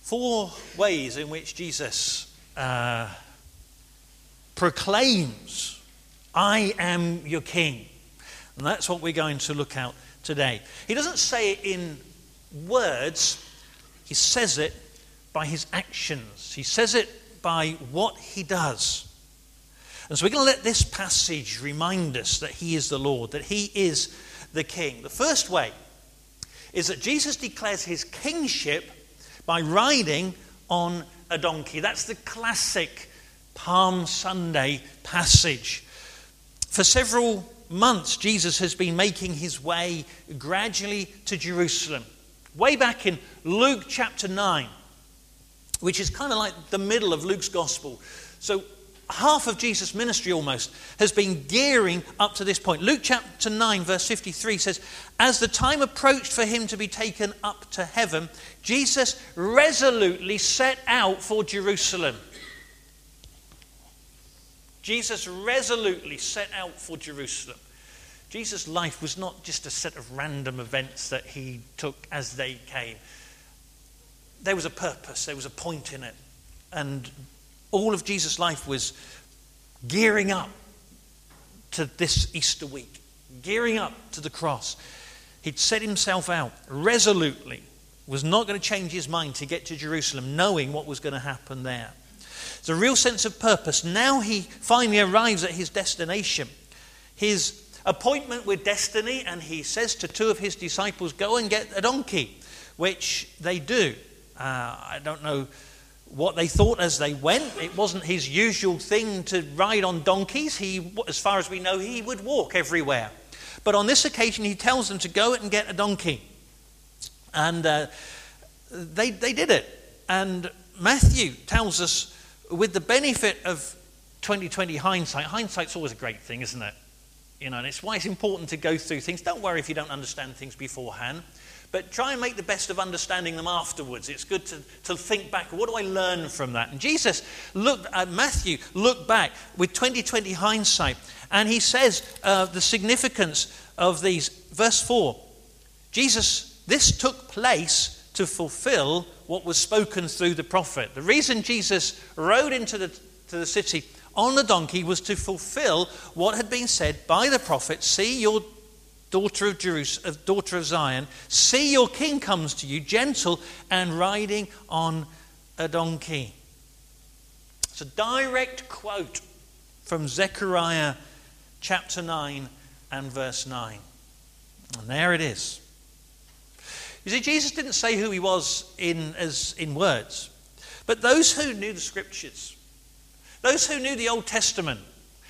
4 ways in which Jesus proclaims, I am your king. And that's what we're going to look at today. He doesn't say it in words, he says it by his actions. He says it by what he does. And so we're going to let this passage remind us that he is the Lord, that he is the king. The first way is that Jesus declares his kingship by riding on a donkey. That's the classic Palm Sunday passage. For several months, Jesus has been making his way gradually to Jerusalem. Way back in Luke chapter 9, which is kind of like the middle of Luke's gospel. So half of Jesus' ministry almost has been gearing up to this point. Luke chapter 9 verse 53 says, as the time approached for him to be taken up to heaven, Jesus resolutely set out for Jerusalem. Jesus resolutely set out for Jerusalem. Jesus' life was not just a set of random events that he took as they came. There was a purpose, there was a point in it. And all of Jesus' life was gearing up to this Easter week, gearing up to the cross. He'd set himself out resolutely, was not going to change his mind to get to Jerusalem, knowing what was going to happen there. It's a real sense of purpose. Now he finally arrives at his destination, his appointment with destiny, and he says to 2 of his disciples, go and get a donkey, which they do. I don't know what they thought as they went. It wasn't his usual thing to ride on donkeys. He, as far as we know, he would walk everywhere. But on this occasion, he tells them to go and get a donkey. And they did it. And Matthew tells us, with the benefit of 2020 hindsight's always a great thing, isn't it? You know, and it's why it's important to go through things. Don't worry if you don't understand things beforehand. But try and make the best of understanding them afterwards. It's good to think back. What do I learn from that? And Matthew looked back with 2020 hindsight. And he says the significance of these. Verse 4. This took place to fulfill what was spoken through the prophet. The reason Jesus rode into the city on the donkey was to fulfill what had been said by the prophet. See, your daughter of Jerusalem, daughter of Zion, see your king comes to you, gentle and riding on a donkey. It's a direct quote from Zechariah chapter 9 and verse 9. And there it is. You see, Jesus didn't say who he was in words, but those who knew the scriptures, those who knew the Old Testament,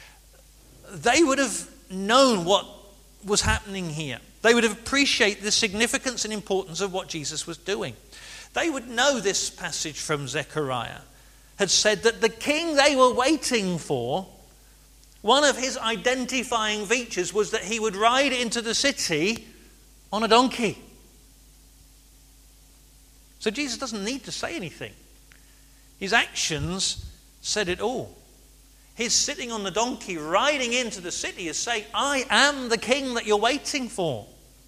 they would have known what was happening here. They would have appreciated the significance and importance of what Jesus was doing. They would know this passage from Zechariah had said that the king they were waiting for, one of his identifying features was that he would ride into the city on a donkey. So Jesus doesn't need to say anything. His actions said it all. His sitting on the donkey, riding into the city, is saying, I am the king that you're waiting for.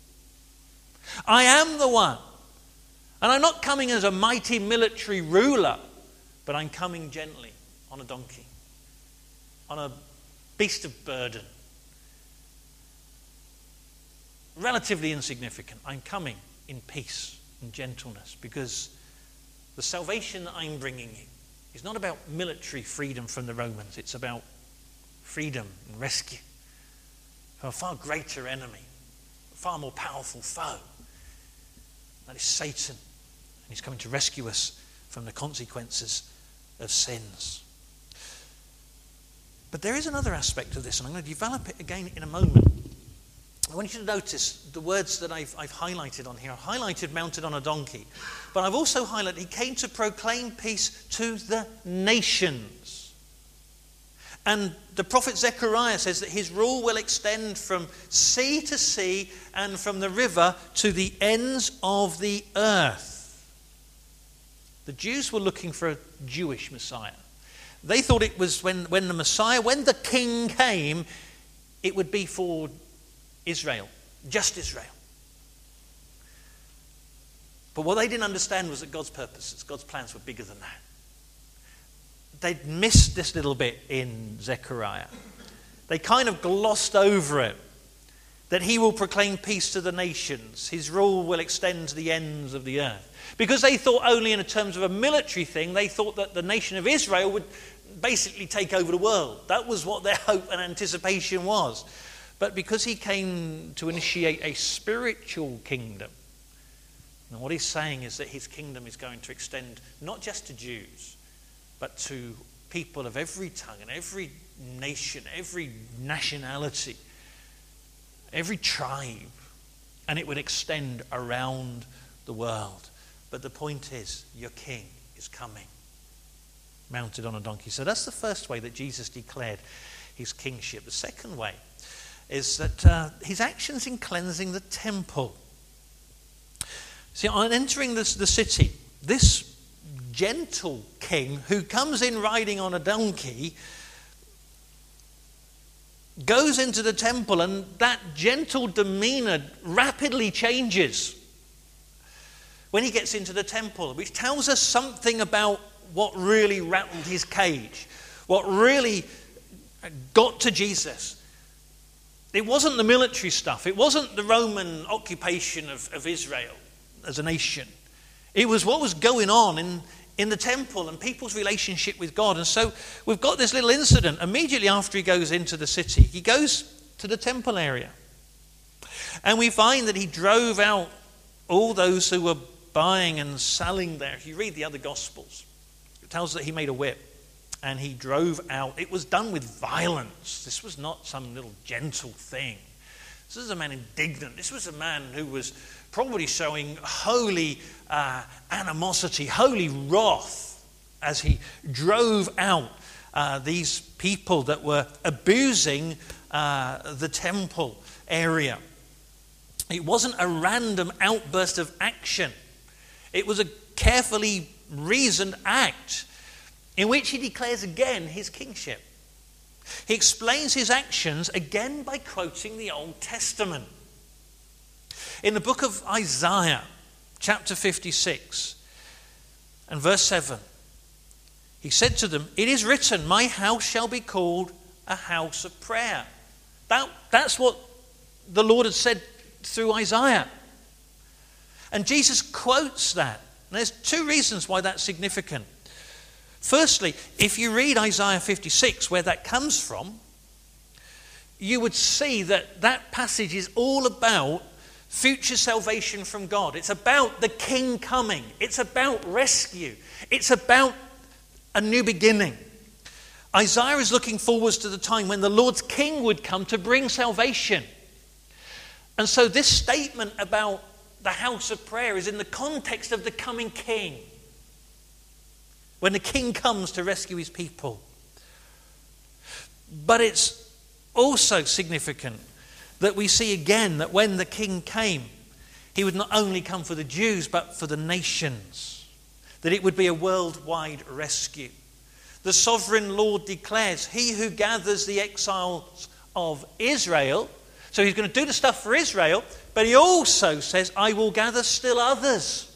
I am the one. And I'm not coming as a mighty military ruler, but I'm coming gently on a donkey, on a beast of burden. Relatively insignificant. I'm coming in peace and gentleness, because the salvation that I'm bringing you is not about military freedom from the Romans. It's about freedom and rescue from a far greater enemy, a far more powerful foe. That is Satan. And he's coming to rescue us from the consequences of sins. But there is another aspect of this, and I'm going to develop it again in a moment. I want you to notice the words that I've highlighted on here. I've highlighted mounted on a donkey. But I've also highlighted he came to proclaim peace to the nations. And the prophet Zechariah says that his rule will extend from sea to sea and from the river to the ends of the earth. The Jews were looking for a Jewish Messiah. They thought it was when the Messiah, when the king came, it would be for Israel, just Israel. But what they didn't understand was that God's purposes, God's plans were bigger than that. They'd missed this little bit in Zechariah. They kind of glossed over it. That he will proclaim peace to the nations. His rule will extend to the ends of the earth. Because they thought only in terms of a military thing, they thought that the nation of Israel would basically take over the world. That was what their hope and anticipation was. But because he came to initiate a spiritual kingdom, and what he's saying is that his kingdom is going to extend not just to Jews, but to people of every tongue and every nation, every nationality, every tribe, and it would extend around the world. But the point is, your king is coming, mounted on a donkey. So that's the first way that Jesus declared his kingship. The second way is that his actions in cleansing the temple. See, on entering the city, this gentle king who comes in riding on a donkey goes into the temple, and that gentle demeanor rapidly changes when he gets into the temple, which tells us something about what really rattled his cage, what really got to Jesus. It wasn't the military stuff. It wasn't the Roman occupation of Israel as a nation. It was what was going on in the temple and people's relationship with God. And so we've got this little incident. Immediately after he goes into the city, he goes to the temple area. And we find that he drove out all those who were buying and selling there. If you read the other Gospels, it tells that he made a whip and he drove out. It was done with violence. This was not some little gentle thing. This was a man indignant. This was a man who was probably showing holy animosity, holy wrath as he drove out these people that were abusing the temple area. It wasn't a random outburst of action. It was a carefully reasoned act in which he declares again his kingship. He explains his actions again by quoting the Old Testament. In the book of Isaiah, chapter 56, and verse 7, he said to them, "It is written, my house shall be called a house of prayer." That's what the Lord had said through Isaiah. And Jesus quotes that. And there's two reasons why that's significant. Firstly, if you read Isaiah 56, where that comes from, you would see that that passage is all about future salvation from God. It's about the King coming. It's about rescue. It's about a new beginning. Isaiah is looking forwards to the time when the Lord's King would come to bring salvation. And so this statement about the house of prayer is in the context of the coming King. When the King comes to rescue his people. But it's also significant that we see again that when the King came, he would not only come for the Jews, but for the nations. That it would be a worldwide rescue. The sovereign Lord declares, he who gathers the exiles of Israel, so he's going to do the stuff for Israel, but he also says, I will gather still others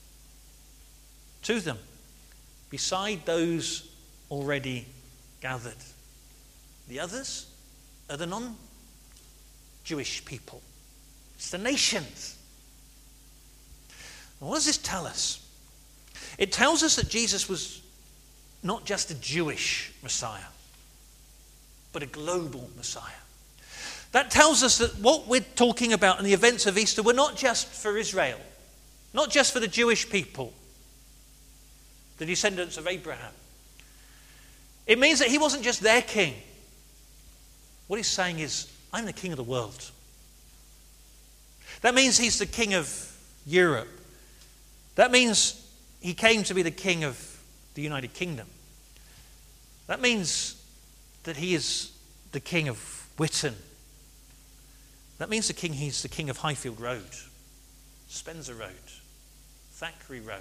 to them, beside those already gathered. The others are the non-Jewish people. It's the nations. And what does this tell us? It tells us that Jesus was not just a Jewish Messiah, but a global Messiah. That tells us that what we're talking about in the events of Easter were not just for Israel, not just for the Jewish people, the descendants of Abraham. It means that he wasn't just their king. What he's saying is, I'm the king of the world. That means he's the king of Europe. That means he came to be the king of the United Kingdom. That means that he is the king of Witton. That means he's the king of Highfield Road, Spencer Road, Thackeray Road,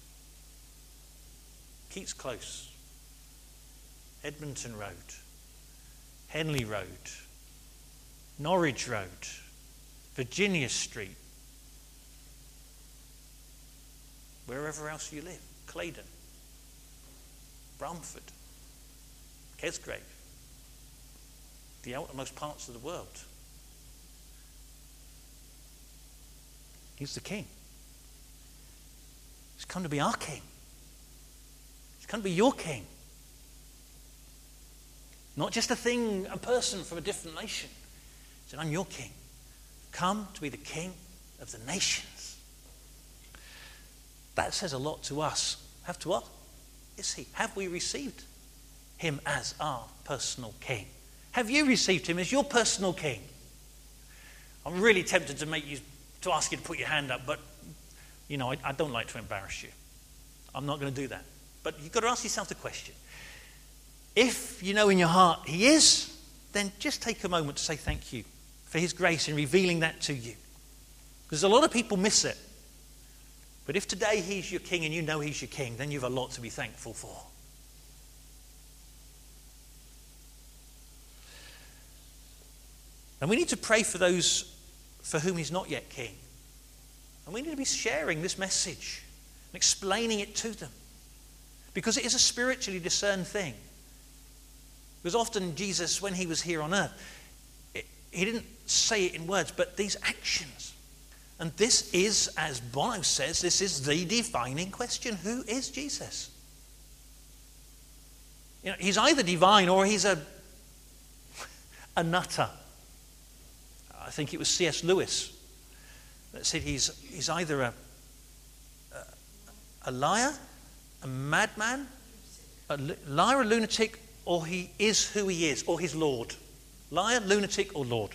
Keats Close, Edmonton Road, Henley Road, Norwich Road, Virginia Street, wherever else you live, Claydon, Bramford, Kesgrave, the outermost parts of the world. He's the King. He's come to be our King. He's come to be your King. Not just a thing, a person from a different nation. He said, I'm your King. Come to be the King of the nations. That says a lot to us. Have to what? Is he? Have we received him as our personal King? Have you received him as your personal King? I'm really tempted to ask you to put your hand up, but I don't like to embarrass you. I'm not going to do that. But you've got to ask yourself the question. If you know in your heart he is, then just take a moment to say thank you for his grace in revealing that to you. Because a lot of people miss it. But if today he's your King and you know he's your King, then you've a lot to be thankful for. And we need to pray for those for whom he's not yet King. And we need to be sharing this message and explaining it to them. Because it is a spiritually discerned thing. Because often Jesus, when he was here on earth, he didn't say it in words, but these actions. And this is, as Bono says, this is the defining question. Who is Jesus? He's either divine or he's a nutter. I think it was C.S. Lewis that said he's either a liar, a madman, a liar, a lunatic, or he is who he is, or his Lord. Liar, lunatic, or Lord.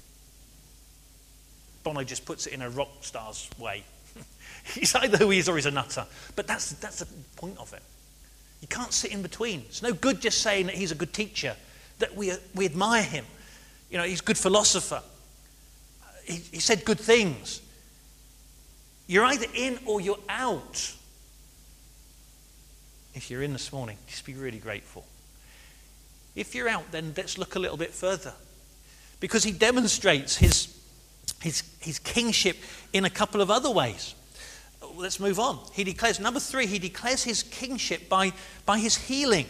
Bono just puts it in a rock star's way. He's either who he is or he's a nutter. But that's the point of it. You can't sit in between. It's no good just saying that he's a good teacher, that we admire him. He's a good philosopher. He said good things. You're either in or you're out. If you're in this morning, just be really grateful. If you're out, then let's look a little bit further. Because he demonstrates his kingship in a couple of other ways. Let's move on. He declares, number 3, he declares his kingship by his healing.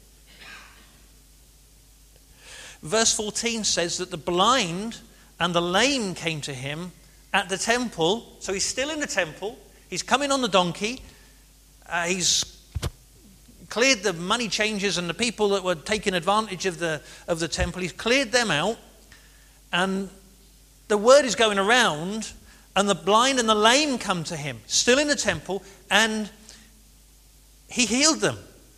Verse 14 says that the blind and the lame came to him at the temple. So he's still in the temple. He's coming on the donkey. He's cleared the money changers and the people that were taking advantage of the temple. He's cleared them out. And the word is going around, and the blind and the lame come to him, still in the temple, and he healed them.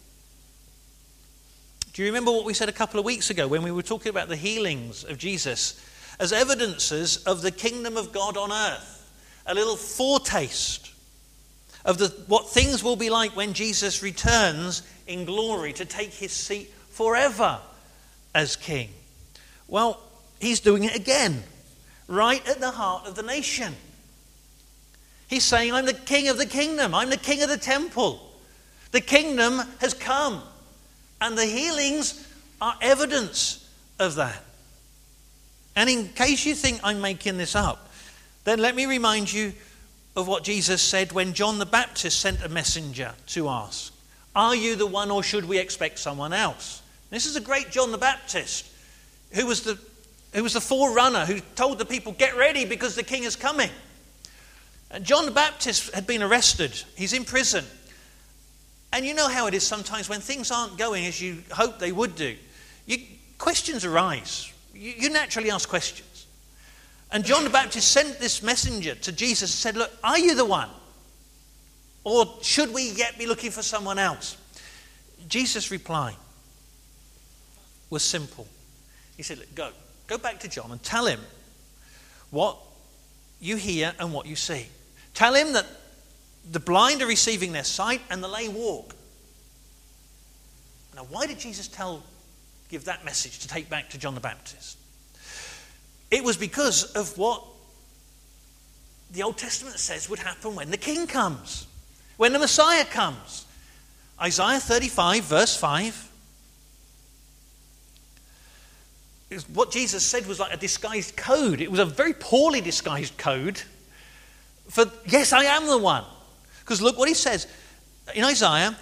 Do you remember what we said a couple of weeks ago when we were talking about the healings of Jesus as evidences of the kingdom of God on earth? A little foretaste of what things will be like when Jesus returns in glory to take his seat forever as king. Well, he's doing it again, right at the heart of the nation. He's saying, I'm the king of the kingdom. I'm the king of the temple. The kingdom has come. And the healings are evidence of that. And in case you think I'm making this up, then let me remind you of what Jesus said when John the Baptist sent a messenger to ask, are you the one or should we expect someone else? This is a great John the Baptist who was the forerunner who told the people, get ready because the king is coming. And John the Baptist had been arrested. He's in prison. And you know how it is sometimes when things aren't going as you hope they would do. Questions arise. You naturally ask questions. And John the Baptist sent this messenger to Jesus and said, look, are you the one? Or should we yet be looking for someone else? Jesus' reply was simple. He said, look, go back to John and tell him what you hear and what you see. Tell him that the blind are receiving their sight and the lame walk. Now, why did Jesus give that message to take back to John the Baptist? It was because of what the Old Testament says would happen when the king comes, when the Messiah comes. Isaiah 35, verse 5. What Jesus said was like a disguised code. It was a very poorly disguised code for, yes, I am the one. Because look what he says in Isaiah,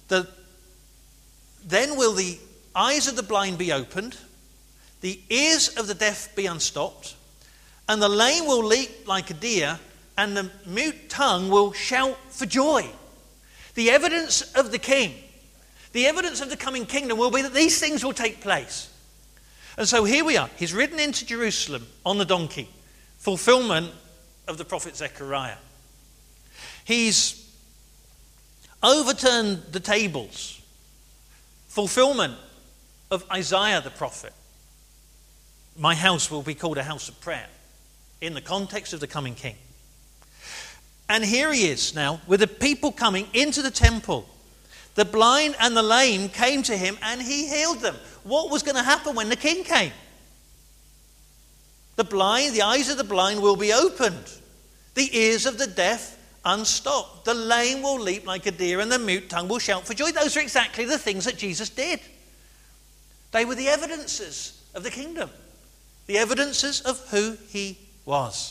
then will the eyes of the blind be opened, the ears of the deaf be unstopped, and the lame will leap like a deer, and the mute tongue will shout for joy. The evidence of the king, the evidence of the coming kingdom will be that these things will take place. And so here we are. He's ridden into Jerusalem on the donkey, fulfillment of the prophet Zechariah. He's overturned the tables, fulfillment of Isaiah the prophet. My house will be called a house of prayer in the context of the coming king. And here he is now with the people coming into the temple. The blind and the lame came to him and he healed them. What was going to happen when the king came? The eyes of the blind will be opened. The ears of the deaf unstopped. The lame will leap like a deer and the mute tongue will shout for joy. Those are exactly the things that Jesus did. They were the evidences of the kingdom. The evidences of who he was.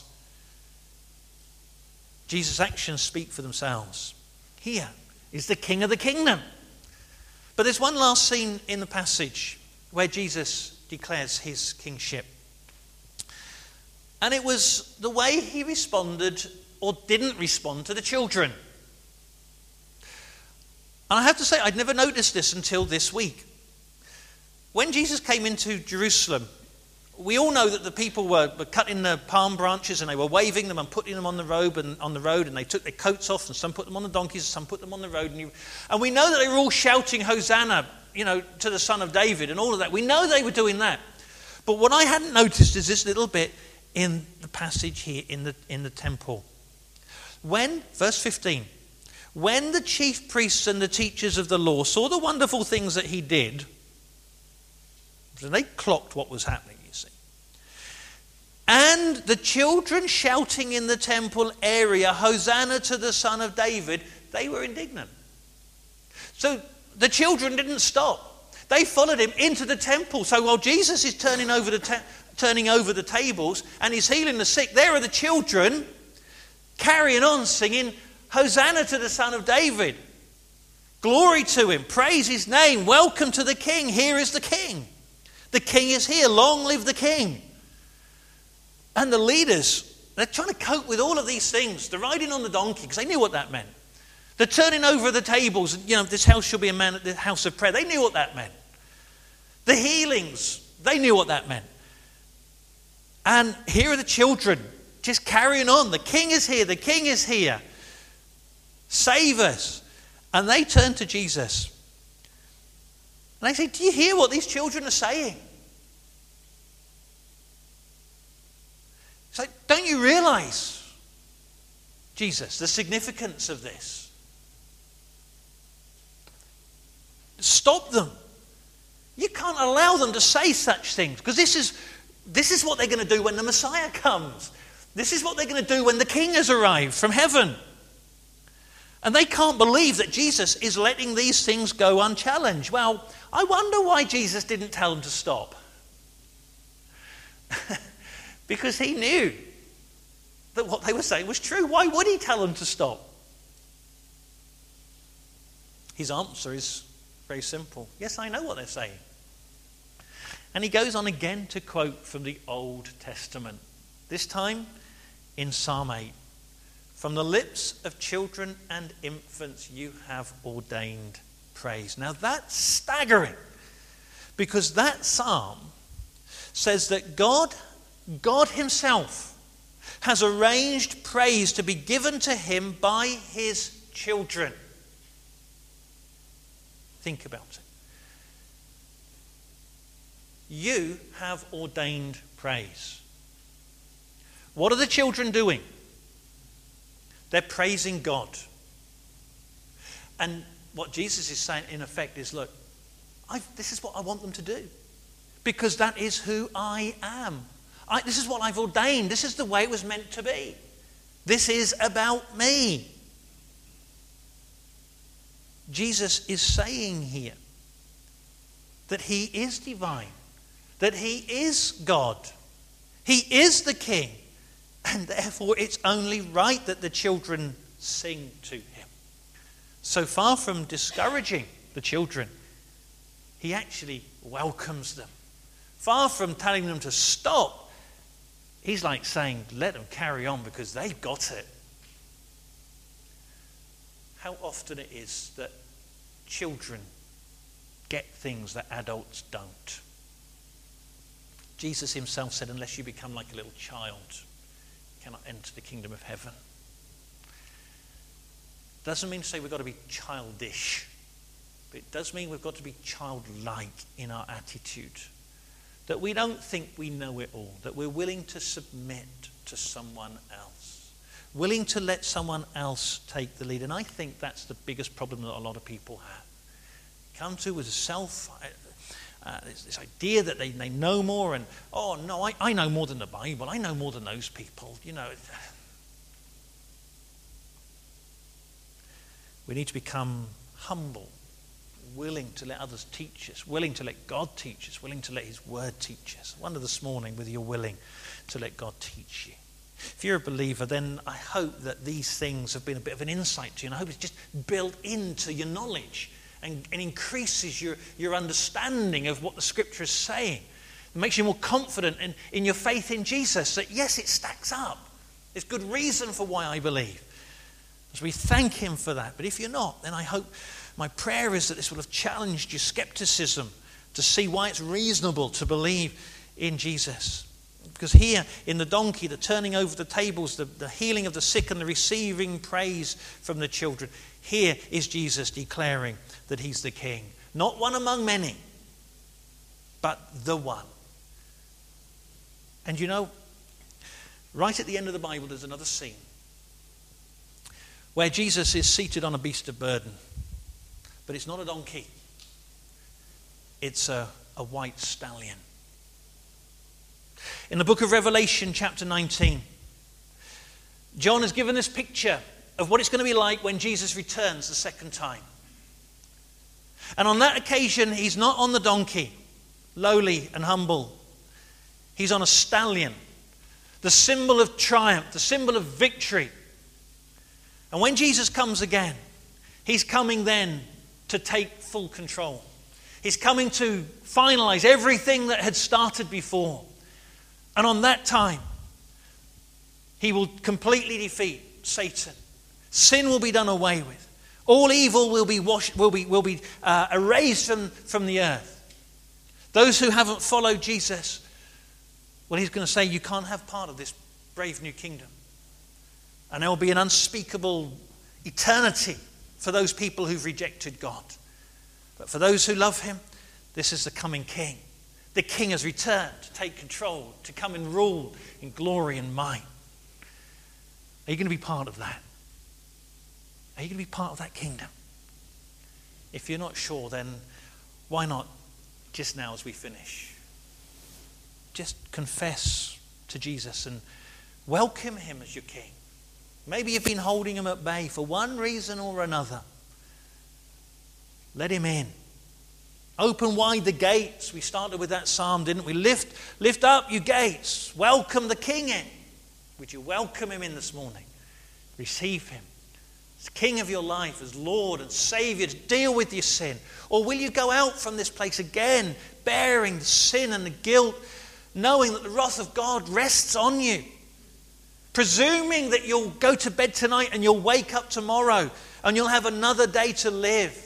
Jesus' actions speak for themselves. Here is the king of the kingdom. But there's one last scene in the passage where Jesus declares his kingship. And it was the way he responded or didn't respond to the children. And I have to say, I'd never noticed this until this week. When Jesus came into Jerusalem, we all know that the people were cutting the palm branches and they were waving them and putting them on the road, and they took their coats off, and some put them on the donkeys and some put them on the road. And we know that they were all shouting Hosanna, to the Son of David and all of that. We know they were doing that. But what I hadn't noticed is this little bit in the passage here in the temple. Verse 15, when the chief priests and the teachers of the law saw the wonderful things that he did, so they clocked what was happening, you see. And the children shouting in the temple area, Hosanna to the Son of David, they were indignant. So the children didn't stop. They followed him into the temple. So while Jesus is turning over the tables and he's healing the sick, there are the children carrying on singing, Hosanna to the Son of David. Glory to him. Praise his name. Welcome to the King. Here is the King. The King is here. Long live the King. And the leaders, they're trying to cope with all of these things. They're riding on the donkey because they knew what that meant. They're turning over the tables. This house shall be a man at the house of prayer. They knew what that meant. The healings, they knew what that meant. And here are the children just carrying on. The King is here. The King is here. Save us. And they turn to Jesus. And they say, do you hear what these children are saying? It's like, don't you realize, Jesus, the significance of this? Stop them. You can't allow them to say such things, because this is what they're going to do when the Messiah comes. This is what they're going to do when the King has arrived from heaven. And they can't believe that Jesus is letting these things go unchallenged. Well, I wonder why Jesus didn't tell them to stop. Because he knew that what they were saying was true. Why would he tell them to stop? His answer is very simple. Yes, I know what they're saying. And he goes on again to quote from the Old Testament. This time in Psalm 8. From the lips of children and infants you have ordained praise. Now that's staggering, because that psalm says that God himself has arranged praise to be given to him by his children. Think about it. You have ordained praise. What are the children doing? They're praising God. And what Jesus is saying, in effect, is, look, this is what I want them to do. Because that is who I am. This is what I've ordained. This is the way it was meant to be. This is about me. Jesus is saying here that he is divine, that he is God, he is the King, and therefore it's only right that the children sing to him. So far from discouraging the children, he actually welcomes them. Far from telling them to stop, he's like saying, let them carry on because they've got it. How often it is that children get things that adults don't. Jesus himself said, unless you become like a little child, you cannot enter the kingdom of heaven. Doesn't mean to say we've got to be childish, but it does mean we've got to be childlike in our attitude. That we don't think we know it all, that we're willing to submit to someone else, willing to let someone else take the lead. And I think that's the biggest problem that a lot of people have. Come to with this idea that they know more, and oh no, I know more than the Bible, I know more than those people, you know. We need to become humble, willing to let others teach us, willing to let God teach us, willing to let his word teach us. I wonder this morning whether you're willing to let God teach you. If you're a believer, then I hope that these things have been a bit of an insight to you, and I hope it's just built into your knowledge and increases your understanding of what the scripture is saying. It makes you more confident in your faith in Jesus, that yes, it stacks up. There's good reason for why I believe. So we thank him for that. But if you're not, then I hope, my prayer is that this will have challenged your skepticism to see why it's reasonable to believe in Jesus. Because here in the donkey, the turning over the tables, the healing of the sick and the receiving praise from the children, here is Jesus declaring that he's the king. Not one among many, but the one. And you know, right at the end of the Bible, there's another scene where Jesus is seated on a beast of burden. But it's not a donkey. It's a white stallion. In the book of Revelation, chapter 19, John has given this picture of what it's going to be like when Jesus returns the second time. And on that occasion, he's not on the donkey, lowly and humble. He's on a stallion, the symbol of triumph, the symbol of victory. And when Jesus comes again, he's coming then to take full control. He's coming to finalize everything that had started before. And on that time, he will completely defeat Satan. Sin will be done away with. All evil will be erased from the earth. Those who haven't followed Jesus, well, he's going to say, you can't have part of this brave new kingdom. And there will be an unspeakable eternity for those people who've rejected God. But for those who love him, this is the coming king. The king has returned to take control, to come and rule in glory and might. Are you going to be part of that? Are you going to be part of that kingdom? If you're not sure, then why not just now as we finish? Just confess to Jesus and welcome him as your king. Maybe you've been holding him at bay for one reason or another. Let him in. Open wide the gates. We started with that psalm, didn't we? Lift up you gates. Welcome the king in. Would you welcome him in this morning? Receive him as king of your life, as Lord and Savior, to deal with your sin. Or will you go out from this place again, bearing the sin and the guilt, knowing that the wrath of God rests on you? Presuming that you'll go to bed tonight and you'll wake up tomorrow and you'll have another day to live.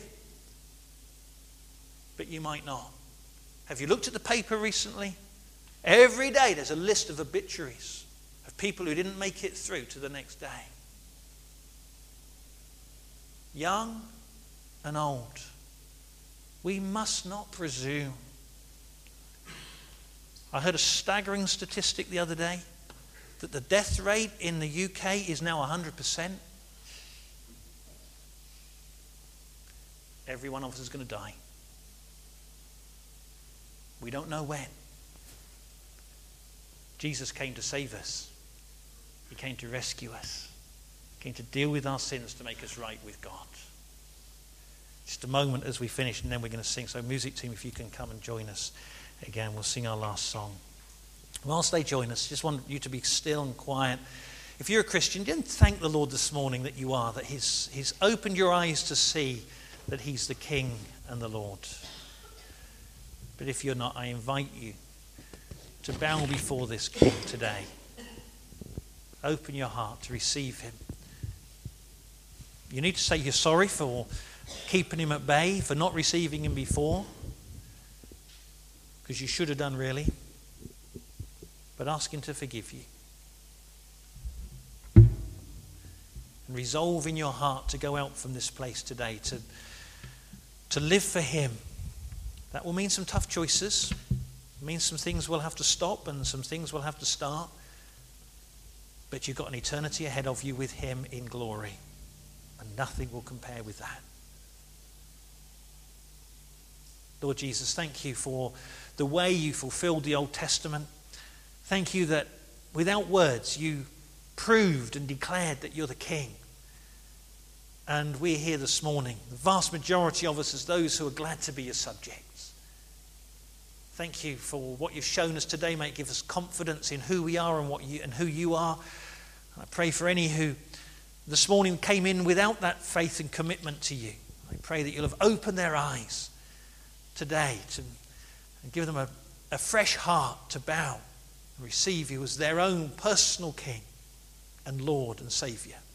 But you might not. Have you looked at the paper recently? Every day there's a list of obituaries of people who didn't make it through to the next day. Young and old. We must not presume. I heard a staggering statistic the other day that the death rate in the UK is now 100%. Every one of us is going to die. We don't know when. Jesus came to save us. He came to rescue us. He came to deal with our sins to make us right with God. Just a moment as we finish, and then we're going to sing. So music team, if you can come and join us again, we'll sing our last song. Whilst they join us, just want you to be still and quiet If you're a Christian, then thank the Lord this morning that you are, that he's opened your eyes to see that he's the King and the Lord. But if you're not, I invite you to bow before this King today. Open your heart to receive him. You need to say you're sorry for keeping him at bay, for not receiving him before, because you should have done really. But ask him to forgive you. And resolve in your heart to go out from this place today, to live for him. That will mean some tough choices. It means some things will have to stop and some things will have to start. But you've got an eternity ahead of you with him in glory. And nothing will compare with that. Lord Jesus, thank you for the way you fulfilled the Old Testament. Thank you that without words you proved and declared that you're the King. And we're here this morning, the vast majority of us as those who are glad to be your subjects. Thank you for what you've shown us today. May it give us confidence in who we are and who you are. And I pray for any who this morning came in without that faith and commitment to you. I pray that you'll have opened their eyes today and give them a fresh heart to bow and receive you as their own personal King and Lord and Saviour.